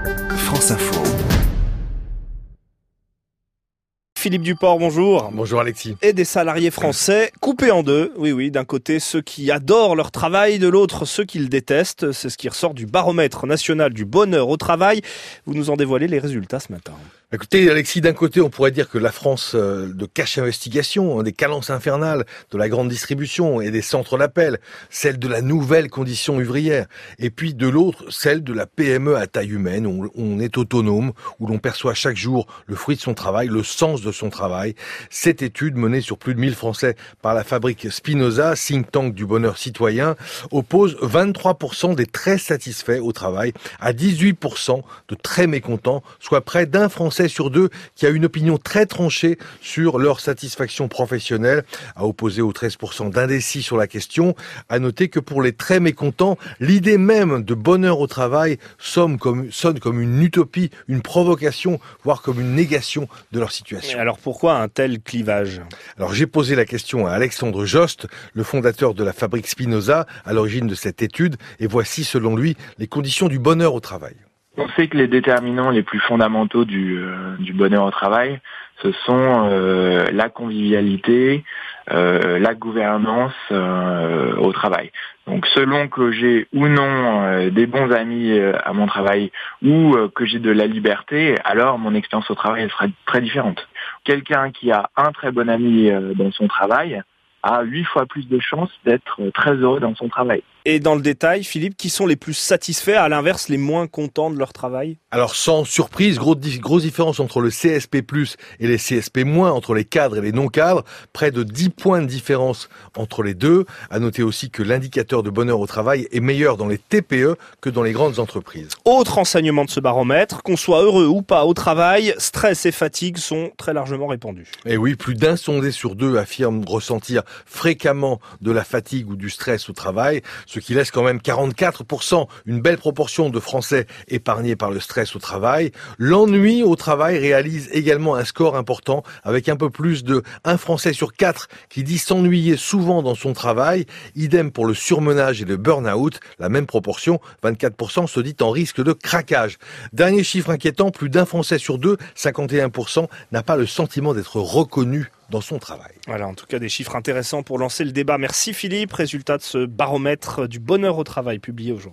France Info. Philippe Duport, bonjour. Bonjour Alexis. Et des salariés français coupés en deux. Oui, d'un côté ceux qui adorent leur travail, de l'autre ceux qui le détestent. C'est ce qui ressort du baromètre national du bonheur au travail. Vous nous en dévoilez les résultats ce matin. Écoutez Alexis, d'un côté on pourrait dire que la France de cache investigation, des calences infernales, de la grande distribution et des centres d'appel, celle de la nouvelle condition ouvrière, et puis de l'autre celle de la PME à taille humaine, où on est autonome, où l'on perçoit chaque jour le fruit de son travail, le sens de son travail. Cette étude menée sur plus de 1000 Français par la fabrique Spinoza, think tank du bonheur citoyen, oppose 23% des très satisfaits au travail à 18% de très mécontents, soit près d'un Français sur deux qui a une opinion très tranchée sur leur satisfaction professionnelle, à opposer aux 13% d'indécis sur la question. À noter que pour les très mécontents, l'idée même de bonheur au travail sonne comme une utopie, une provocation, voire comme une négation de leur situation. Et alors pourquoi un tel clivage ? Alors j'ai posé la question à Alexandre Jost, le fondateur de la fabrique Spinoza, à l'origine de cette étude, et voici selon lui les conditions du bonheur au travail. On sait que les déterminants les plus fondamentaux du bonheur au travail, ce sont la convivialité, la gouvernance au travail. Donc selon que j'ai ou non des bons amis à mon travail ou que j'ai de la liberté, alors mon expérience au travail elle sera très différente. Quelqu'un qui a un très bon ami dans son travail a 8 fois plus de chances d'être très heureux dans son travail. Et dans le détail, Philippe, qui sont les plus satisfaits, à l'inverse, les moins contents de leur travail ? Alors sans surprise, grosse différence entre le CSP+, et les CSP-, entre les cadres et les non-cadres, près de 10 points de différence entre les deux. À noter aussi que l'indicateur de bonheur au travail est meilleur dans les TPE que dans les grandes entreprises. Autre enseignement de ce baromètre, qu'on soit heureux ou pas au travail, stress et fatigue sont très largement répandus. Et oui, plus d'un sondé sur deux affirme ressentir fréquemment de la fatigue ou du stress au travail, ce qui laisse quand même 44%, une belle proportion de Français épargnés par le stress au travail. L'ennui au travail réalise également un score important, avec un peu plus de 1 Français sur 4 qui dit s'ennuyer souvent dans son travail. Idem pour le surmenage et le burn-out, la même proportion, 24% se dit en risque de craquage. Dernier chiffre inquiétant, plus d'un Français sur deux, 51%, n'a pas le sentiment d'être reconnu dans son travail. Voilà, en tout cas des chiffres intéressants pour lancer le débat. Merci Philippe, résultat de ce baromètre du bonheur au travail publié aujourd'hui.